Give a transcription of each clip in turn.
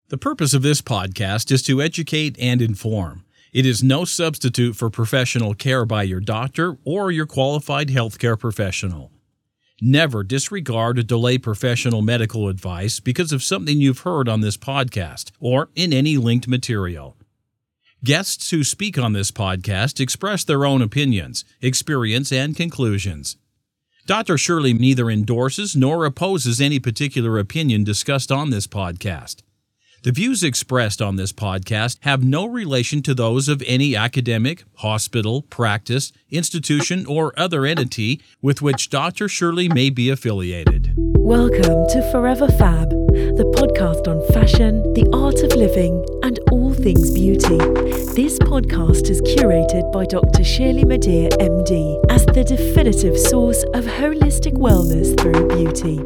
The purpose of this podcast is to educate and inform. It is no substitute for professional care by your doctor or your qualified healthcare professional. Never disregard or delay professional medical advice because of something you've heard on this podcast or in any linked material. Guests who speak on this podcast express their own opinions, experience, and conclusions. Dr. Shirley neither endorses nor opposes any particular opinion discussed on this podcast. The views expressed on this podcast have no relation to those of any academic, hospital, practice, institution, or other entity with which Dr. Shirley may be affiliated. Welcome to Forever Fab, the podcast on fashion, the art of living, and all things beauty. This podcast is curated by Dr. Shirley Madeir, MD, as the definitive source of holistic wellness through beauty.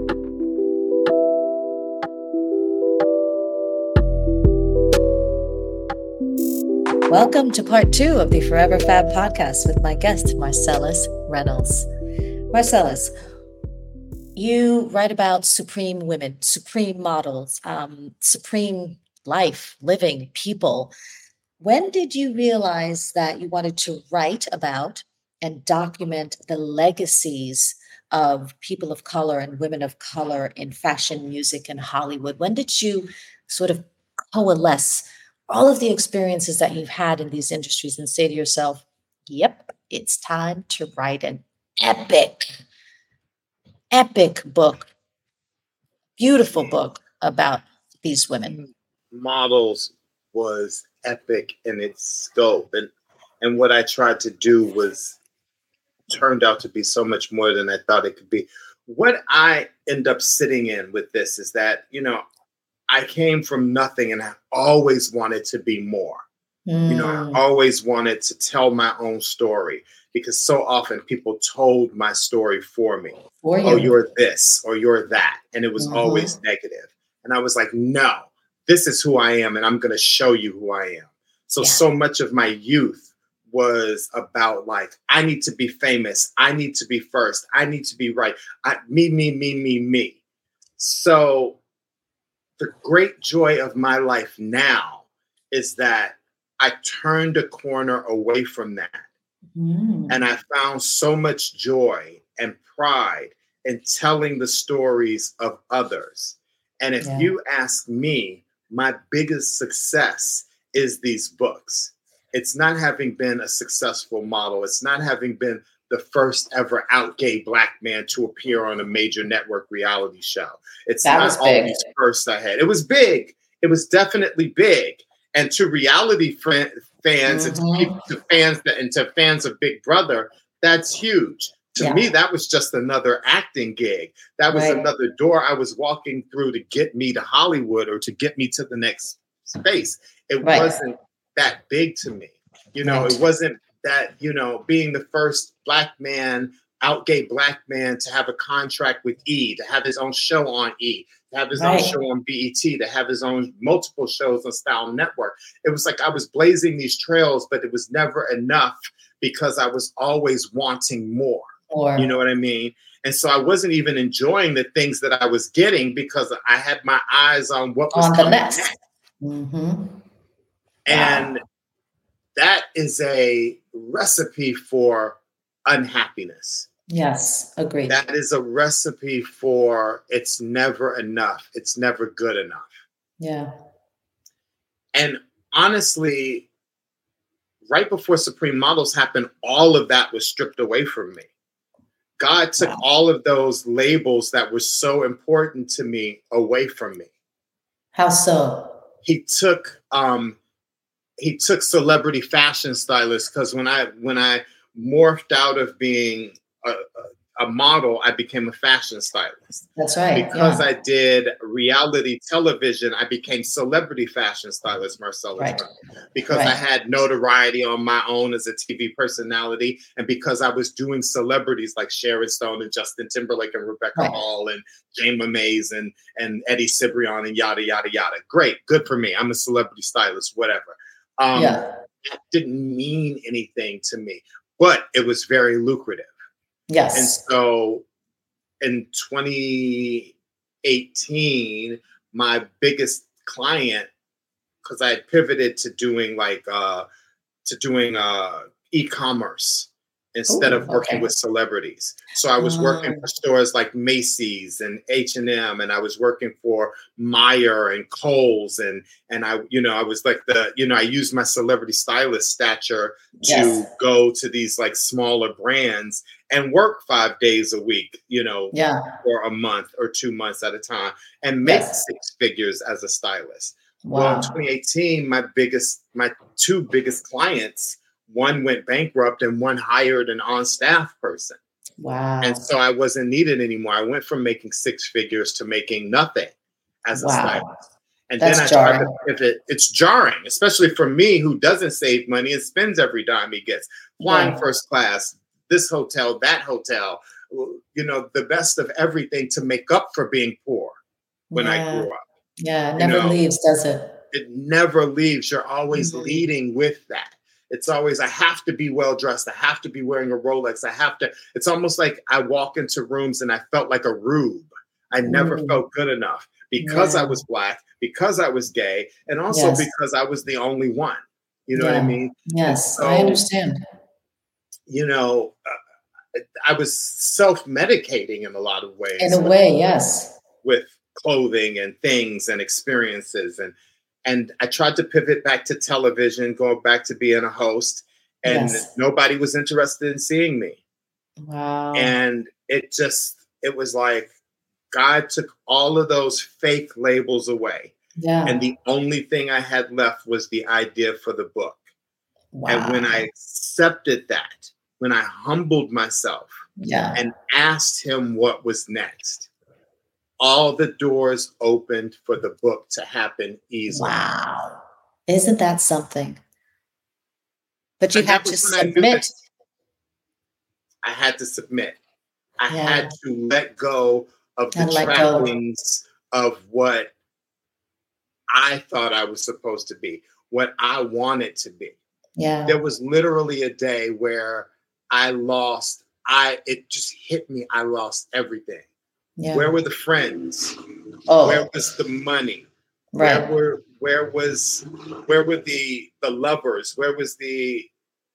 Welcome to part 2 of the Forever Fab podcast with my guest, Marcellus Reynolds. Marcellus, you write about supreme women, supreme models, supreme life, living people. When did you realize that you wanted to write about and document the legacies of people of color and women of color in fashion, music, and Hollywood? When did you sort of coalesce all of the experiences that you've had in these industries and say to yourself, yep, it's time to write an epic book, beautiful book about these women? Models was epic in its scope. And what I tried to do turned out to be so much more than I thought it could be. What I end up sitting in with this is that, I came from nothing and I always wanted to be more. I always wanted to tell my own story because so often people told my story for me. Oh, you're this or you're that. And it was always negative. And I was like, no, this is who I am. And I'm going to show you who I am. So much of my youth was about like, I need to be famous. I need to be first. I need to be right. Me. So the great joy of my life now is that I turned a corner away from that. And I found so much joy and pride in telling the stories of others. And if you ask me, my biggest success is these books. It's not having been a successful model. It's not having been the first ever out gay Black man to appear on a major network reality show. It's not all these firsts I had. It was big. It was definitely big. And to reality fans and to fans of Big Brother, that's huge. To me, that was just another acting gig. That was another door I was walking through to get me to Hollywood or to get me to the next space. It wasn't that big to me. It wasn't that, being the first Black man, out gay Black man to have a contract with E, to have his own show on E, to have his own show on BET, to have his own multiple shows on Style Network. It was like I was blazing these trails, but it was never enough because I was always wanting more. You know what I mean? And so I wasn't even enjoying the things that I was getting because I had my eyes on what was coming next. And that is a recipe for unhappiness. Yes, agreed. That is a recipe for it's never enough. It's never good enough. Yeah. And honestly, right before Supreme Models happened, all of that was stripped away from me. God took all of those labels that were so important to me away from me. How so? He took celebrity fashion stylist because when I morphed out of being a model, I became a fashion stylist. That's right. Because I did reality television, I became celebrity fashion stylist, Marcellus. Because I had notoriety on my own as a TV personality, and because I was doing celebrities like Sharon Stone and Justin Timberlake and Rebecca Hall and Jayma Mays and Eddie Cibrian and yada, yada, yada. Great. Good for me. I'm a celebrity stylist, whatever. That didn't mean anything to me, but it was very lucrative. Yes. And so in 2018, my biggest client, because I had pivoted to doing e-commerce instead of working with celebrities. So I was working for stores like Macy's and H&M, and I was working for Meyer and Kohl's, and I was like I used my celebrity stylist stature to go to these like smaller brands and work 5 days a week, for a month or 2 months at a time, and make 6 figures as a stylist. Wow. Well, in 2018, my two biggest clients, one went bankrupt and one hired an on-staff person. Wow. And so I wasn't needed anymore. I went from making 6 figures to making nothing as a stylist. And then I tried to pivot. It's jarring, especially for me, who doesn't save money and spends every dime he gets. Flying first class, this hotel, that hotel, the best of everything to make up for being poor when I grew up. Yeah, it never leaves, does it? It never leaves. You're always leading with that. It's always, I have to be well dressed. I have to be wearing a Rolex. It's almost like I walk into rooms and I felt like a rube. I never felt good enough because I was Black, because I was gay, and also because I was the only one. You know what I mean? Yes, so, I understand. I was self-medicating in a lot of ways. In a way, yes. With clothing and things and experiences. And I tried to pivot back to television, going back to being a host, and nobody was interested in seeing me. Wow. And it was like God took all of those fake labels away. Yeah. And the only thing I had left was the idea for the book. Wow. And when I accepted that, when I humbled myself and asked him what was next, all the doors opened for the book to happen easily. Wow. Isn't that something? But you have to submit. I had to submit. I had to let go of the trappings of what I thought I was supposed to be, what I wanted to be. Yeah. There was literally a day where it just hit me. I lost everything. Yeah. Where were the friends? Where was the money? Right. Where were the lovers? Where was the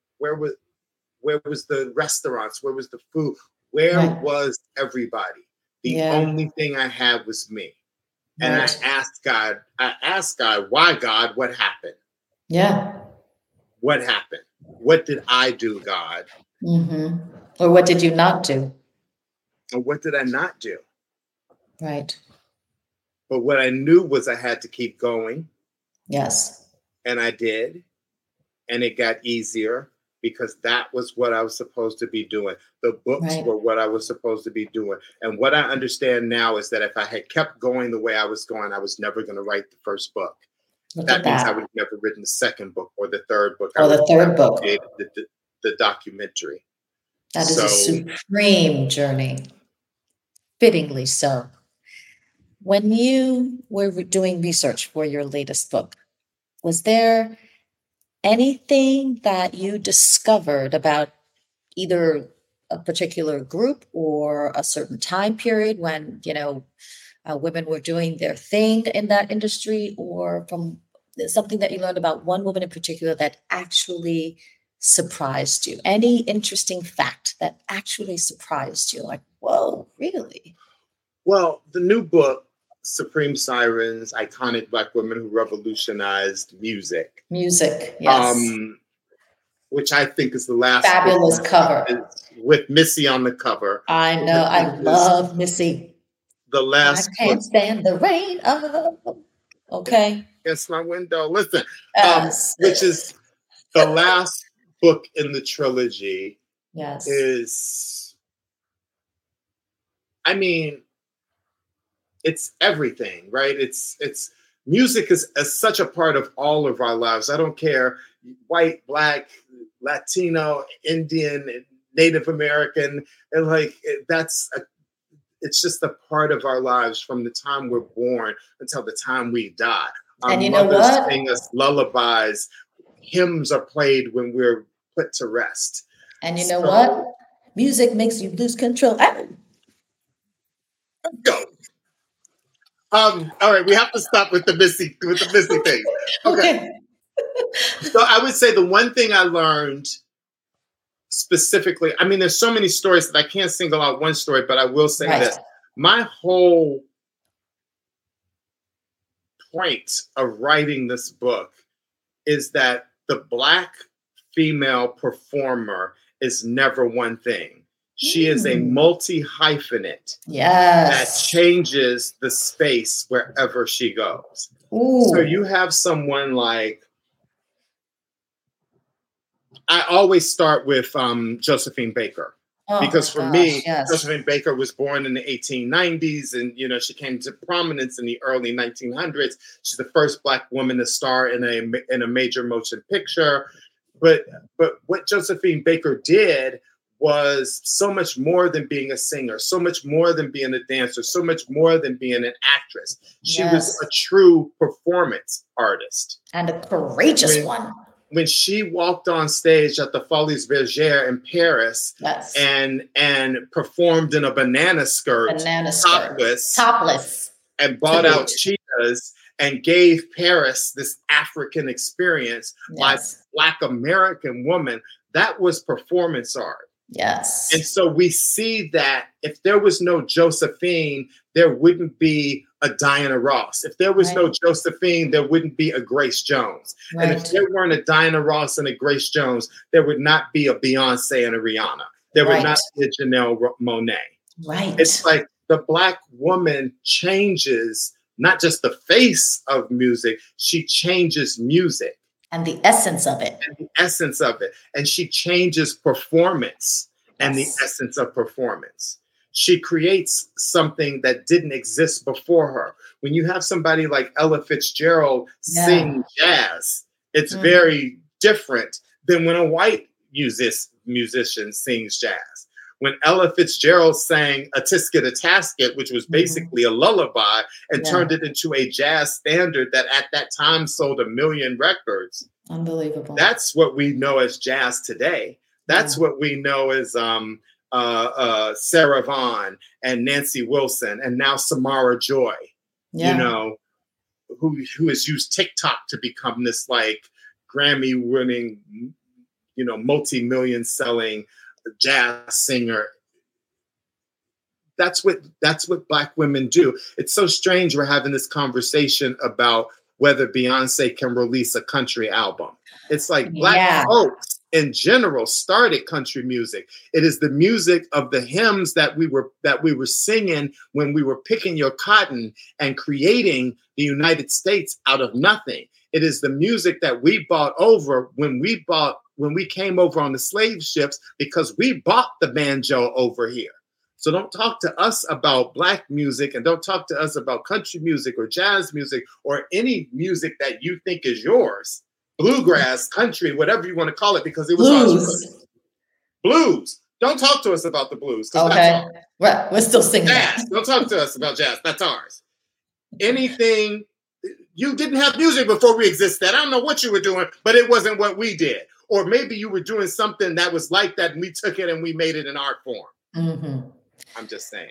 restaurants? Where was the food? Where was everybody? The only thing I had was me. And I asked God, why, God, what happened? Yeah. What happened? What did I do, God? Mm-hmm. Or what did you not do? Or what did I not do? Right. But what I knew was I had to keep going. Yes. And I did. And it got easier because that was what I was supposed to be doing. The books were what I was supposed to be doing. And what I understand now is that if I had kept going the way I was going, I was never going to write the first book. That means I would have never written the second book or the third book. Or the third book. The documentary. That is a supreme journey. Fittingly so. When you were doing research for your latest book, was there anything that you discovered about either a particular group or a certain time period when, women were doing their thing in that industry, or from something that you learned about one woman in particular that actually surprised you? Any interesting fact that actually surprised you? Like, whoa, really? Well, the new book, Supreme Sirens, Iconic Black Women Who Revolutionized Music. Music, yes. Which I think is the last fabulous cover. With Missy on the cover. I know, I love Missy. The last I can't stand the rain. Okay. Against my window. Listen, which is the last book in the trilogy. Yes. It's everything, right? It's music is such a part of all of our lives. I don't care, white, Black, Latino, Indian, Native American, and it's just a part of our lives from the time we're born until the time we die. Our and you know mothers what? sing us lullabies. Hymns are played when we're put to rest. And you know what? Music makes you lose control. Go. All right, we have to stop with the Missy thing. Okay. So I would say the one thing I learned specifically, I mean, there's so many stories that I can't single out one story, but I will say this. My whole point of writing this book is that the Black female performer is never one thing. She is a multi-hyphenate that changes the space wherever she goes. Ooh. So you have someone like, I always start with Josephine Baker. Because for me, Josephine Baker was born in the 1890s, and she came to prominence in the early 1900s. She's the first Black woman to star in a major motion picture. But what Josephine Baker did was so much more than being a singer, so much more than being a dancer, so much more than being an actress. She was a true performance artist. And a courageous one. When she walked on stage at the Folies Bergère in Paris and performed in a banana skirt, topless, and bought out cheetahs and gave Paris this African experience like Black American woman, that was performance art. Yes. And so we see that if there was no Josephine, there wouldn't be a Diana Ross. If there was no Josephine, there wouldn't be a Grace Jones. And if there weren't a Diana Ross and a Grace Jones, there would not be a Beyonce and a Rihanna. There would not be a Janelle Monáe. Right. It's like the Black woman changes not just the face of music, she changes music. And the essence of it. And she changes performance and the essence of performance. She creates something that didn't exist before her. When you have somebody like Ella Fitzgerald sing jazz, it's very different than when a white musician sings jazz. When Ella Fitzgerald sang A Tisket a Tasket, which was basically a lullaby, and turned it into a jazz standard that at that time sold 1 million records. Unbelievable. That's what we know as jazz today. That's what we know as Sarah Vaughan and Nancy Wilson, and now Samara Joy, who has used TikTok to become this like Grammy-winning, multi-million selling jazz singer. That's what Black women do. It's so strange we're having this conversation about whether Beyonce can release a country album. It's like Black folks in general started country music. It is the music of the hymns that we were singing when we were picking your cotton and creating the United States out of nothing. It is the music that we bought over when we came over on the slave ships, because we bought the banjo over here. So don't talk to us about Black music, and don't talk to us about country music or jazz music or any music that you think is yours. Bluegrass, country, whatever you want to call it, because it was ours. Blues. Don't talk to us about the blues. Okay. Right. We're still singing jazz. Don't talk to us about jazz. That's ours. Anything. You didn't have music before we existed. I don't know what you were doing, but it wasn't what we did. Or maybe you were doing something that was like that, and we took it and we made it an art form. Mm-hmm. I'm just saying.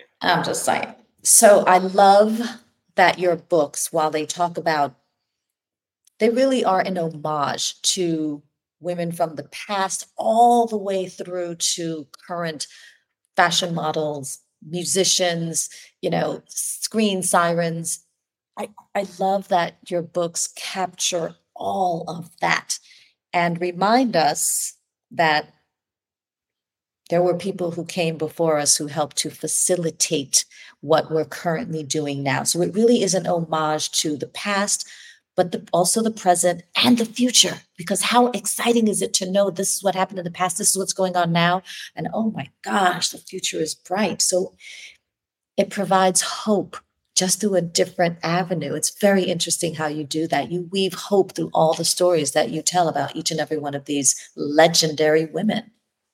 So I love that your books, while they talk about, they really are an homage to women from the past all the way through to current fashion models, musicians, screen sirens. I love that your books capture all of that and remind us that there were people who came before us who helped to facilitate what we're currently doing now. So it really is an homage to the past, but also the present and the future, because how exciting is it to know this is what happened in the past, this is what's going on now, and oh my gosh, the future is bright. So it provides hope just through a different avenue. It's very interesting how you do that. You weave hope through all the stories that you tell about each and every one of these legendary women.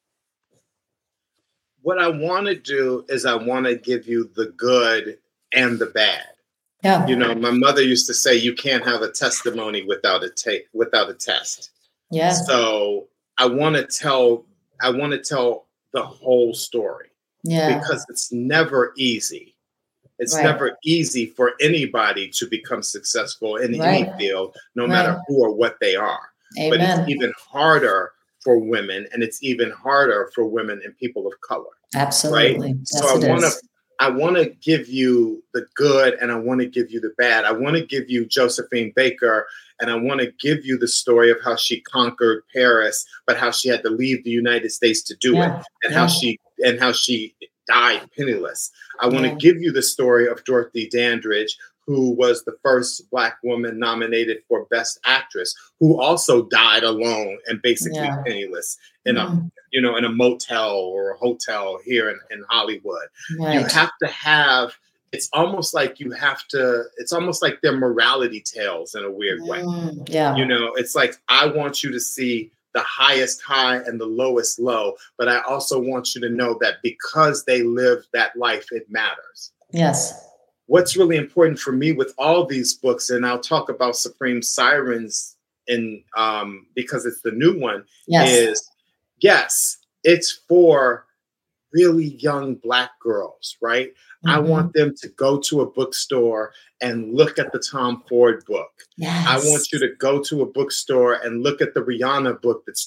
What I want to do is I want to give you the good and the bad. Yeah. My mother used to say, you can't have a testimony without a test. Yeah. So I want to tell the whole story. Yeah. Because it's never easy. It's Right. never easy for anybody to become successful in any Right. field, no Right. matter who or what they are. But it's Amen. even harder for women, and it's even harder for women and people of color, right? Absolutely. So Yes, it is. I want to give you the good and I want to give you the bad. I want to give you Josephine Baker and I want to give you the story of how she conquered Paris, but how she had to leave the United States to do it Yeah. and Yeah. how she died penniless. I want to Yeah. give you the story of Dorothy Dandridge, who was the first Black woman nominated for Best Actress, who also died alone and basically Yeah. penniless in a Mm. in a motel or a hotel here in Hollywood. You Right. have to have, it's almost like it's almost like they're morality tales in a weird way. Yeah. It's like, I want you to see the highest high and the lowest low, but I also want you to know that because they lived that life, it matters. Yes. What's really important for me with all these books, and I'll talk about Supreme Sirens in because it's the new one, Yes. is yes, it's for really young Black girls, right? I Mhm. want them to go to a bookstore and look at the Tom Ford book. I want Yes. you to go to a bookstore and look at the Rihanna book that's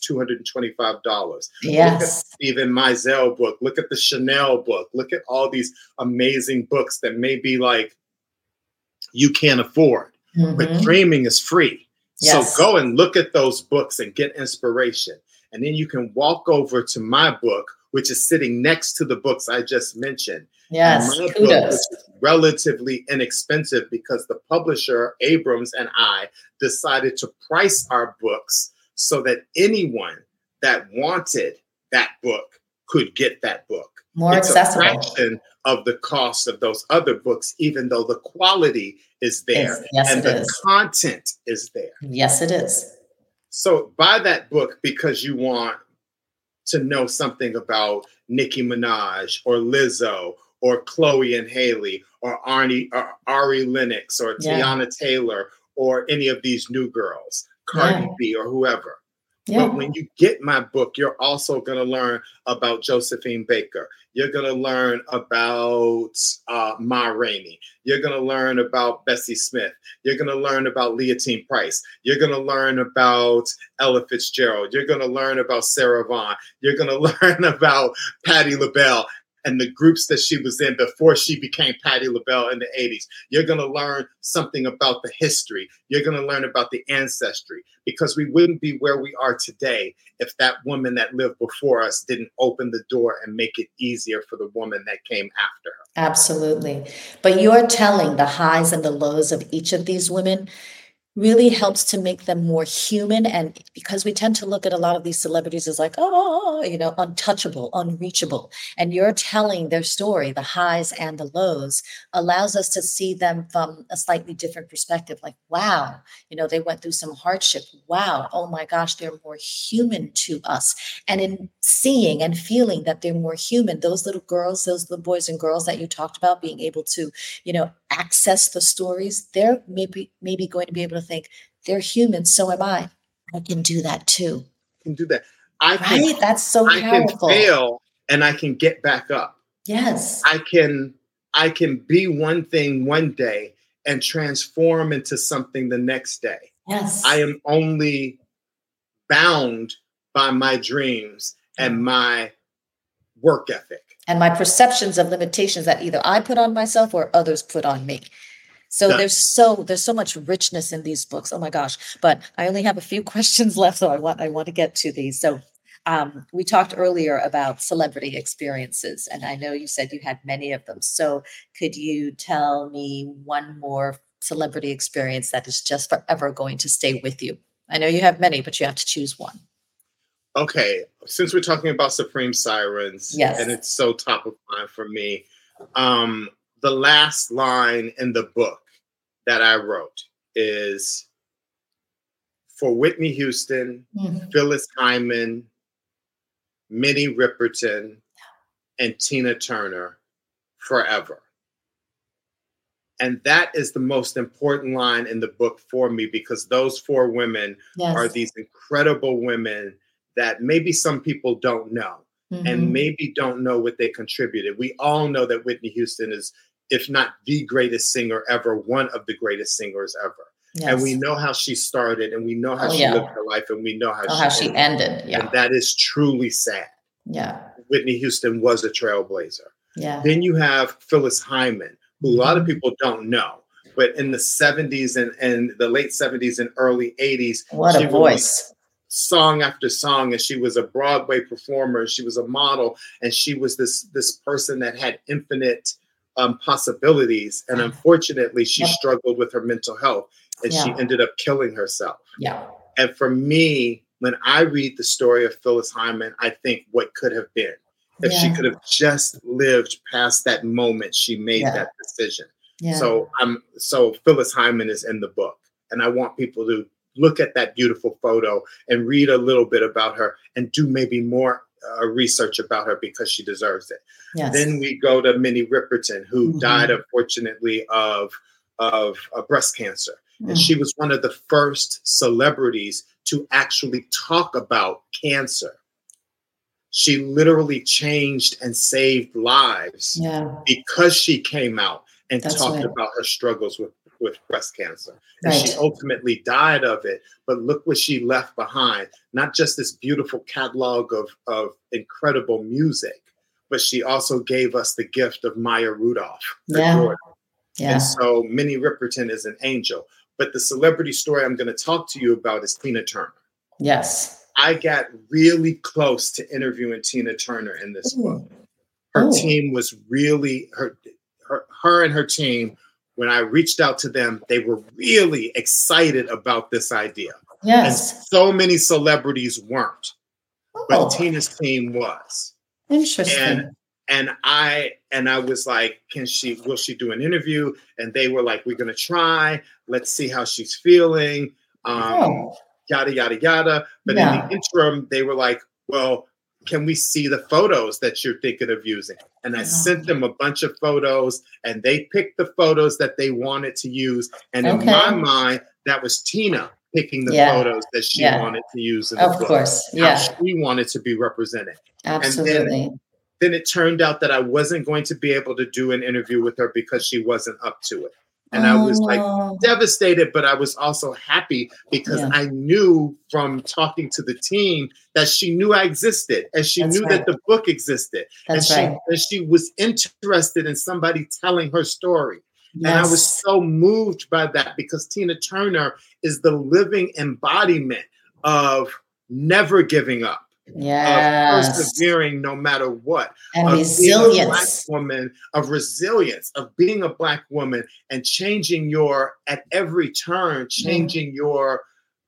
$225. Look at Yes. the Stephen Meisel book. Look at the Chanel book. Look at all these amazing books that maybe like you can't afford, but Mhm. dreaming is free. Yes. So go and look at those books and get inspiration. And then you can walk over to my book, which is sitting next to the books I just mentioned. And Yes. my book, Kudos. which is relatively inexpensive because the publisher, Abrams, and I decided to price our books so that anyone that wanted that book could get that book. More It's accessible. a fraction of the cost of those other books, even though the quality is there Yes, and it the is. content is there. Yes, it is. So buy that book because you want to know something about Nicki Minaj or Lizzo or Chloe and Haley or Ari Lennox or Yeah. Tiana Taylor or any of these new girls, Cardi Yeah. B or whoever. Yeah. But when you get my book, you're also going to learn about Josephine Baker. You're going to learn about Ma Rainey. You're going to learn about Bessie Smith. You're going to learn about Leontine Price. You're going to learn about Ella Fitzgerald. You're going to learn about Sarah Vaughan. You're going to learn about Patti LaBelle and the groups that she was in before she became Patti LaBelle in the 80s. You're going to learn something about the history. You're going to learn about the ancestry, because we wouldn't be where we are today if that woman that lived before us didn't open the door and make it easier for the woman that came after her. Absolutely. But you're telling the highs and the lows of each of these women really helps to make them more human. And because we tend to look at a lot of these celebrities as like, oh, untouchable, unreachable. And you're telling their story, the highs and the lows, allows us to see them from a slightly different perspective. Like, wow, they went through some hardship. Wow, oh my gosh, they're more human to us. And in seeing and feeling that they're more human, those little girls, those little boys and girls that you talked about being able to, access the stories, they're maybe going to be able to think they're human. So am I. I can do that too. I can do that. I can, Right? That's so I can powerful. fail and I can get back up. Yes. I can be one thing one day and transform into something the next day. Yes. I am only bound by my dreams and my work ethic. And my perceptions of limitations that either I put on myself or others put on me. So Yeah. there's so much richness in these books. Oh my gosh. But I only have a few questions left, so I want to get to these. So we talked earlier about celebrity experiences, and I know you said you had many of them. So could you tell me one more celebrity experience that is just forever going to stay with you? I know you have many, but you have to choose one. Okay, since we're talking about Supreme Sirens, Yes. and it's so top of mind for me, the last line in the book that I wrote is for Whitney Houston, Mhm. Phyllis Hyman, Minnie Riperton, and Tina Turner, forever. And that is the most important line in the book for me, because those four women Yes. are these incredible women that maybe some people don't know, and Mhm. maybe don't know what they contributed. We all know that Whitney Houston is if not the greatest singer ever, one of the greatest singers ever. Yes. And we know how she started, and we know how she lived her life, and we know how she ended. Yeah. And that is truly sad. Yeah. Whitney Houston was a trailblazer. Yeah. Then you have Phyllis Hyman, who a lot of people don't know, but in the 70s and the late 70s and early 80s, what a voice. Song after song, and she was a Broadway performer. She was a model, and she was this person that had infinite possibilities. And unfortunately, she struggled with her mental health, and she ended up killing herself. Yeah. And for me, when I read the story of Phyllis Hyman, I think what could have been if she could have just lived past that moment she made that decision. Yeah. So Phyllis Hyman is in the book, and I want people to look at that beautiful photo and read a little bit about her and do maybe more research about her, because she deserves it. Yes. Then we go to Minnie Riperton, who died, unfortunately, of breast cancer. And she was one of the first celebrities to actually talk about cancer. She literally changed and saved lives because she came out and talked about her struggles with breast cancer. And she ultimately died of it. But look what she left behind. Not just this beautiful catalog of incredible music, but she also gave us the gift of Maya Rudolph, her daughter. Yeah. And so Minnie Riperton is an angel. But the celebrity story I'm going to talk to you about is Tina Turner. Yes. I got really close to interviewing Tina Turner in this book. Her team was really, her and her team, when I reached out to them, they were really excited about this idea. Yes. And so many celebrities weren't, but Tina's team was. Interesting. And I was like, will she do an interview? And they were like, we're going to try. Let's see how she's feeling. Yada, yada, yada. But in the interim, they were like, well, can we see the photos that you're thinking of using? And I sent them a bunch of photos, and they picked the photos that they wanted to use. And in my mind, that was Tina picking the photos that she wanted to use in the book. Of course, how she wanted to be represented. Absolutely. And then it turned out that I wasn't going to be able to do an interview with her because she wasn't up to it. And I was like devastated, but I was also happy because I knew from talking to the team that she knew I existed, and she knew that the book existed. And she was interested in somebody telling her story. Yes. And I was so moved by that, because Tina Turner is the living embodiment of never giving up. Yes. Of persevering no matter what. And of resilience. Being a Black woman, of resilience, of being a Black woman and changing at every turn, changing your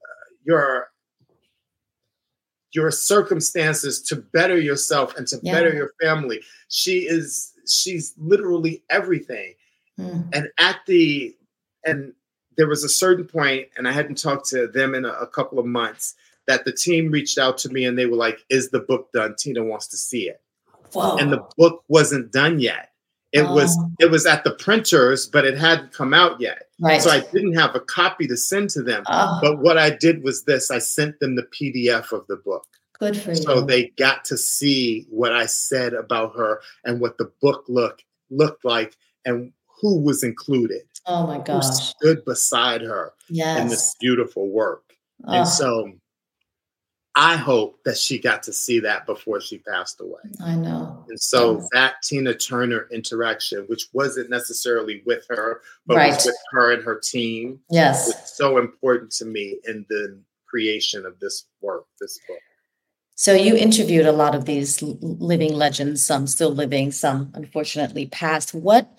circumstances to better yourself and to better your family. She's literally everything. And and there was a certain point, and I hadn't talked to them in a couple of months, that the team reached out to me and they were like, is the book done? Tina wants to see it. Whoa. And the book wasn't done yet. It was at the printers, but it hadn't come out yet. Right. So I didn't have a copy to send to them. But what I did was this: I sent them the PDF of the book. Good for you. So they got to see what I said about her and what the book looked like and who was included. Oh my gosh. Who stood beside her in this beautiful work. And so I hope that she got to see that before she passed away. I know. And so that Tina Turner interaction, which wasn't necessarily with her, but was with her and her team, was so important to me in the creation of this work, this book. So you interviewed a lot of these living legends, some still living, some unfortunately passed. What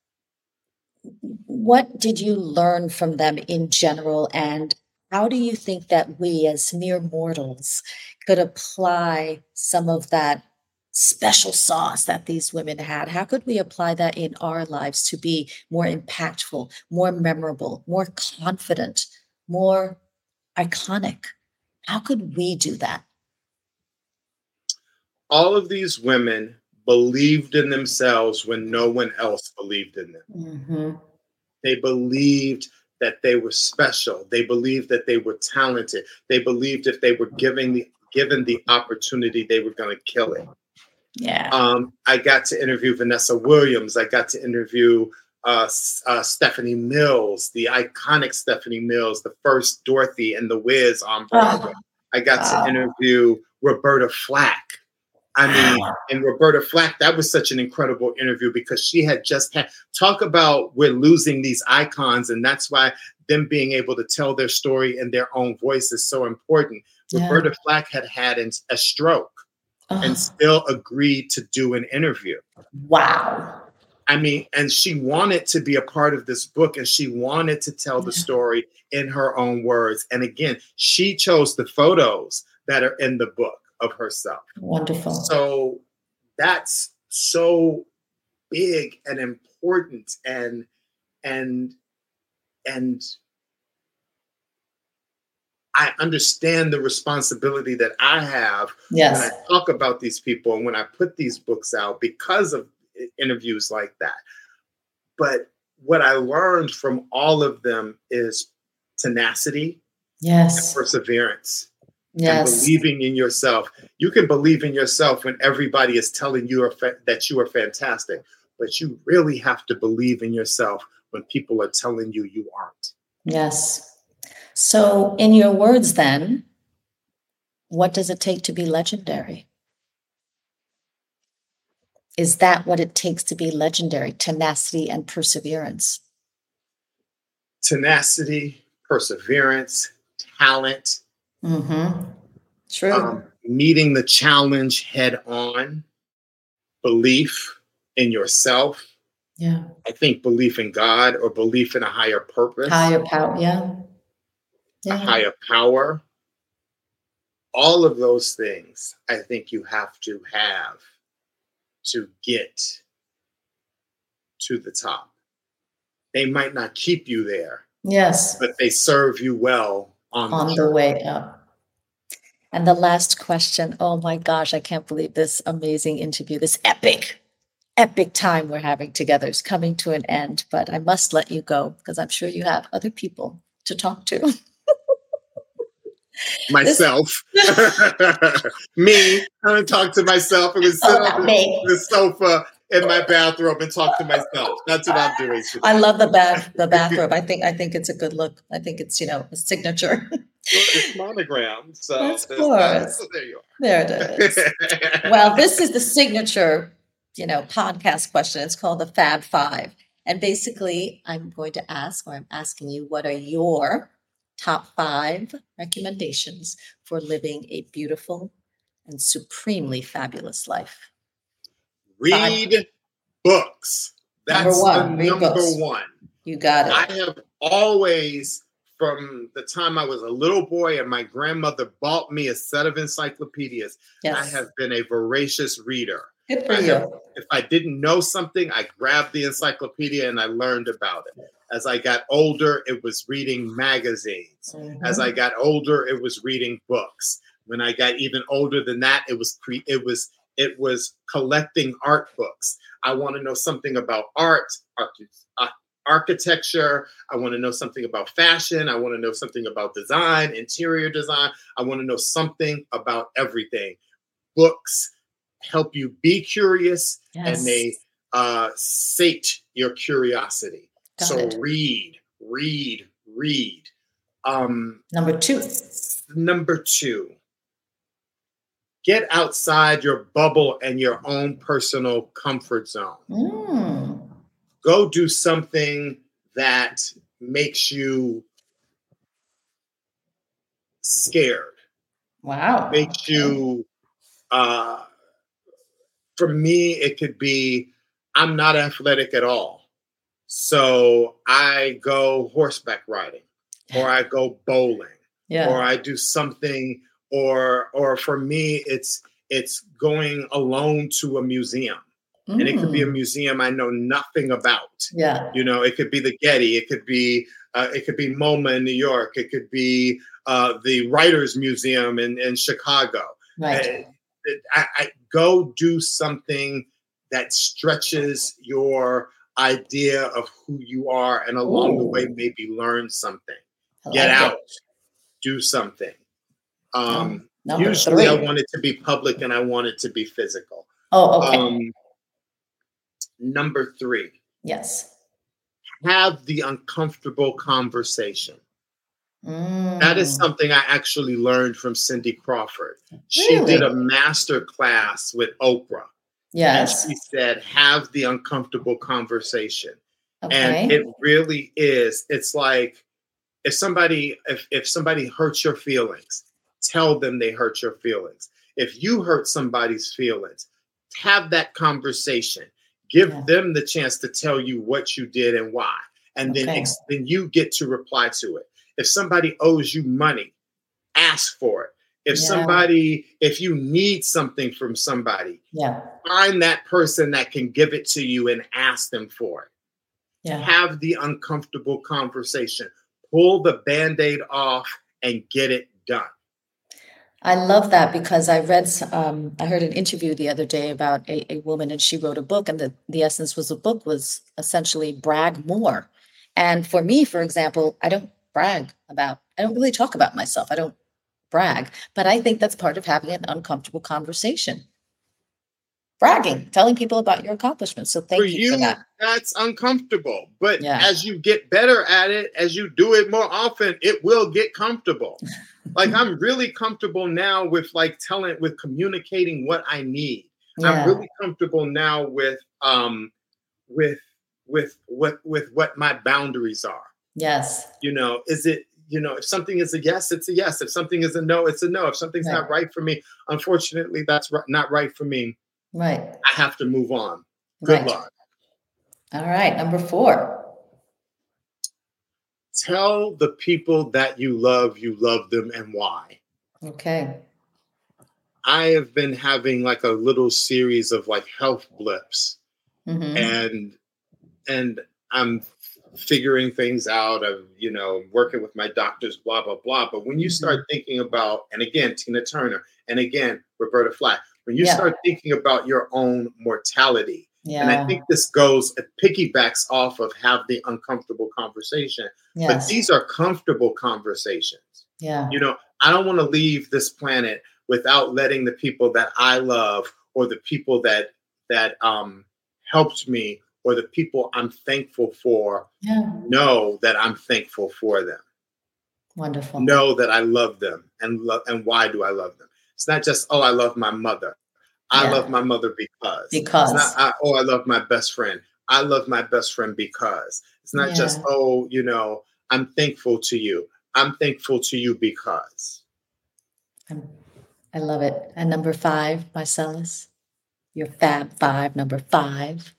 did you learn from them in general, and how do you think that we as mere mortals could apply some of that special sauce that these women had? How could we apply that in our lives to be more impactful, more memorable, more confident, more iconic? How could we do that? All of these women believed in themselves when no one else believed in them. Mm-hmm. They believed that they were special. They believed that they were talented. They believed if they were given the opportunity, they were going to kill it. Yeah. I got to interview Vanessa Williams. I got to interview Stephanie Mills, the iconic Stephanie Mills, the first Dorothy and the Wiz on Broadway. I got to interview Roberta Flack. I mean, and Roberta Flack, that was such an incredible interview because she had just had, talk about we're losing these icons, and that's why them being able to tell their story in their own voice is so important. Yeah. Roberta Flack had a stroke and still agreed to do an interview. Wow. I mean, and she wanted to be a part of this book, and she wanted to tell the story in her own words. And again, she chose the photos that are in the book of herself. Wonderful. So that's so big and important, and I understand the responsibility that I have when I talk about these people and when I put these books out because of interviews like that. But what I learned from all of them is tenacity, and perseverance. And believing in yourself. You can believe in yourself when everybody is telling you that you are fantastic, but you really have to believe in yourself when people are telling you you aren't. Yes. So in your words then, what does it take to be legendary? Is that what it takes to be legendary? Tenacity and perseverance. Tenacity, perseverance, talent. Mm-hmm. True. Meeting the challenge head on, belief in yourself. Yeah. I think belief in God or belief in a higher purpose. Higher power, yeah. A higher power. All of those things I think you have to have to get to the top. They might not keep you there. Yes. But they serve you well on the way up. And the last question, oh my gosh, I can't believe this amazing interview, this epic time we're having together is coming to an end, but I must let you go because I'm sure you have other people to talk to. Myself. Me. I'm going to talk to myself. I'm going to sit on the sofa in my bathrobe and talk to myself. That's what I'm doing today. I love the bathrobe. I think it's a good look. I think it's, a signature. Well, it's monogrammed. So of course. So there you are. There it is. Well, this is the signature, podcast question. It's called the Fab Five. And basically, I'm asking you, what are your top 5 recommendations for living a beautiful and supremely fabulous life? Read books. That's number one. You got it. I have always, from the time I was a little boy and my grandmother bought me a set of encyclopedias, I have been a voracious reader. Good for you. If I didn't know something, I grabbed the encyclopedia and I learned about it. As I got older, it was reading magazines. Mm-hmm. As I got older, it was reading books. When I got even older than that, it was collecting art books. I want to know something about art, architecture. I want to know something about fashion. I want to know something about design, interior design. I want to know something about everything. Books help you be curious, and they sate your curiosity. Read. Number two. Get outside your bubble and your own personal comfort zone. Go do something that makes you scared. Wow. Makes you, for me, it could be, I'm not athletic at all. So I go horseback riding, or I go bowling, or I do something. Or for me, it's going alone to a museum. And it could be a museum I know nothing about. Yeah. It could be the Getty. It could be MoMA in New York. It could be the Writers Museum in Chicago. Right. I go do something that stretches your idea of who you are, and along the way, maybe learn something. Get out. Do something. Usually 3. I want it to be public and I want it to be physical. Oh, okay. Number 3, Yes. have the uncomfortable conversation. That is Mm. something I actually learned from Cindy Crawford. She did Really? a master class with Oprah, and Yes. she said, have the uncomfortable conversation. And Okay. it really is. It's like if somebody hurts your feelings, tell them they hurt your feelings. If you hurt somebody's feelings, have that conversation. Give Yeah. them the chance to tell you what you did and why. And then, Okay. then you get to reply to it. If somebody owes you money, ask for it. Yeah. If you need something from somebody, Yeah. find that person that can give it to you and ask them for it. Yeah. Have the uncomfortable conversation. Pull the Band-Aid off and get it done. I love that because I heard an interview the other day about a woman, and she wrote a book, and the essence was the book was essentially brag more. And for me, for example, I don't really talk about myself. I don't brag, but I think that's part of having an uncomfortable conversation. Bragging, telling people about your accomplishments. So For thank you for you, that. that's uncomfortable. But Yeah. as you get better at it, as you do it more often, it will get comfortable. Like I'm really comfortable now with communicating what I need. I'm Yeah. really comfortable now with with what my boundaries are. Yes. Is it, if something is a yes, it's a yes. If something is a no, it's a no. If something's Right. not right for me, unfortunately, that's not right for me. Right. I have to move on. Good Right. luck. All right. Number 4. Tell the people that you love them and why. Okay. I have been having like a little series of like health blips, Mm-hmm. and I'm figuring things out of, working with my doctors, blah, blah, blah. But when you Mm-hmm. start thinking about, and again, Tina Turner, and again, Roberta Flack, when you Yeah. start thinking about your own mortality, and I Yeah. think it piggybacks off of have the uncomfortable conversation, but Yes. these are comfortable conversations. Yeah. I don't want to leave this planet without letting the people that I love, or the people that helped me, or the people I'm thankful for, Yeah. know that I'm thankful for them. Wonderful. Know that I love them, and why do I love them? It's not just, oh, I love my mother. I Yeah. love my mother because. It's Because. not, I love my best friend. I love my best friend because. It's not just, Yeah. oh, I'm thankful to you. I'm thankful to you because. I love it. And number 5, Marcellus, your Fab 5, number 5.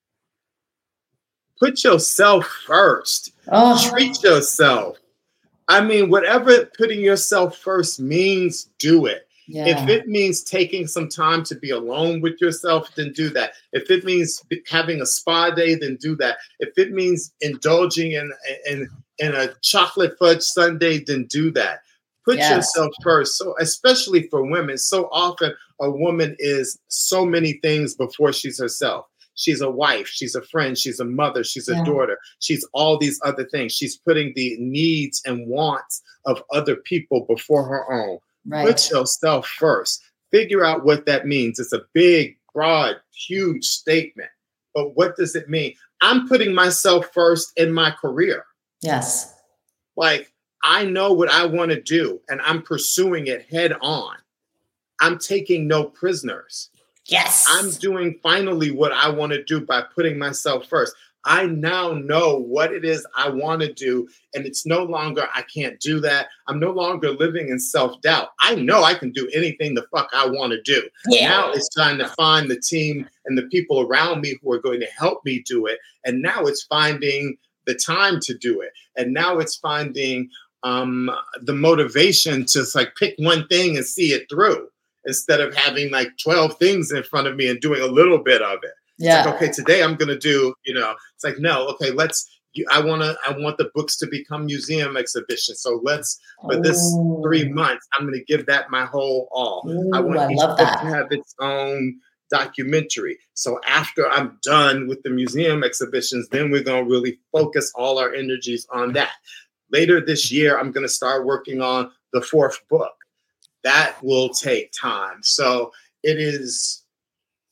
Put yourself first. Oh, Treat yourself. I mean, whatever putting yourself first means, do it. If yeah. it means taking some time to be alone with yourself, then do that. If it means having a spa day, then do that. If it means indulging in a chocolate fudge sundae, then do that. Put Yes. yourself first. So, especially for women, so often a woman is so many things before she's herself. She's a wife, she's a friend, she's a mother, she's a Yeah. daughter, she's all these other things. She's putting the needs and wants of other people before her own. Right. Put yourself first. Figure out what that means. It's a big, broad, huge statement. But what does it mean? I'm putting myself first in my career. Yes. Like, I know what I want to do, and I'm pursuing it head on. I'm taking no prisoners. Yes. I'm doing finally what I want to do by putting myself first. I now know what it is I want to do, and it's no longer, I can't do that. I'm no longer living in self-doubt. I know I can do anything the fuck I want to do. Yeah. Now it's trying to find the team and the people around me who are going to help me do it. And now it's finding the time to do it. And now it's finding the motivation to like pick one thing and see it through, instead of having like 12 things in front of me and doing a little bit of it. Yeah. It's like, okay, today I'm going to do, it's like, no, okay, I want the books to become museum exhibitions. So for this 3 months, I'm going to give that my whole all. I want each love book that. to have its own documentary. So after I'm done with the museum exhibitions, then we're going to really focus all our energies on that. Later this year, I'm going to start working on the 4th book. That will take time. So it is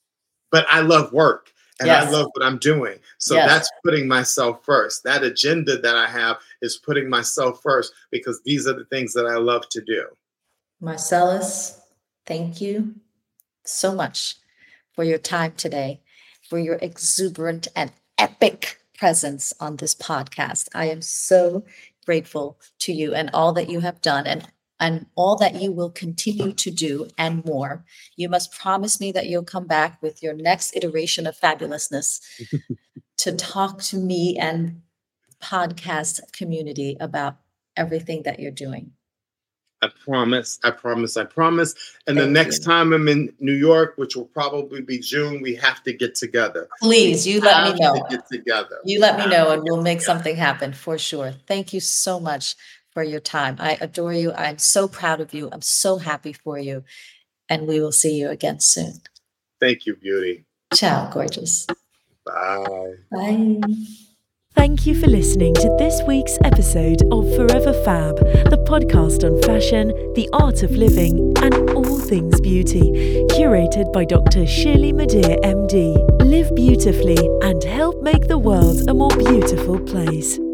but I love work and Yes. I love what I'm doing. So Yes. that's putting myself first. That agenda that I have is putting myself first because these are the things that I love to do. Marcellus, thank you so much for your time today, for your exuberant and epic presence on this podcast. I am so grateful to you and all that you have done and all that you will continue to do and more. You must promise me that you'll come back with your next iteration of fabulousness to talk to me and podcast community about everything that you're doing. I promise. And the Thank next you. time I'm in New York, which will probably be June, we have to get together. Please, you let me know. Get together. You let me know and we'll make something happen for sure. Thank you so much for your time. I adore you. I'm so proud of you. I'm so happy for you. And we will see you again soon. Thank you, beauty. Ciao, gorgeous. Bye. Bye. Thank you for listening to this week's episode of Forever Fab, the podcast on fashion, the art of living, and all things beauty, curated by Dr. Shirley Madeir, MD. Live beautifully and help make the world a more beautiful place.